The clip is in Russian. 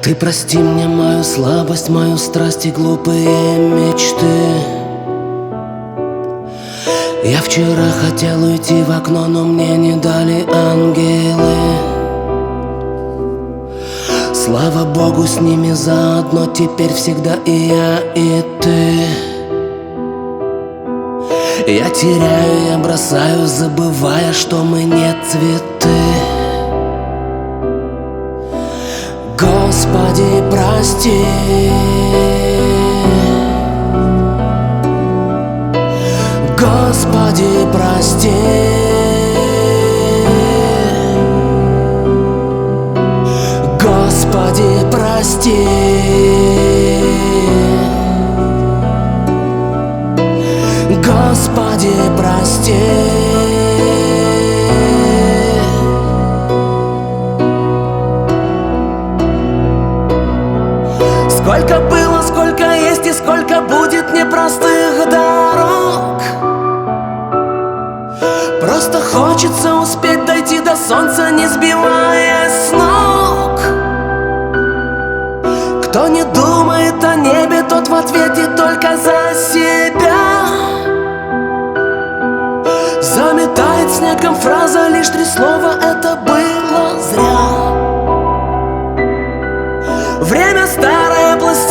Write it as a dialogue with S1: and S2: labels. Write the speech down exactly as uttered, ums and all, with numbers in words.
S1: Ты прости мне мою слабость, мою страсть и глупые мечты. Я вчера хотел уйти в окно, но мне не дали ангелы. Слава Богу, с ними заодно теперь всегда и я, и ты. Я теряю, я бросаю, забывая, что мы не цветы. Господи, прости. Господи, прости. Господи, прости. Господи, прости. Сколько было, сколько есть и сколько будет непростых дорог. Просто хочется успеть дойти до солнца, не сбиваясь с ног. Кто не думает о небе, тот в ответе только за себя. Заметает снегом фраза, лишь три слова, это было зря. Время старое, пластинка.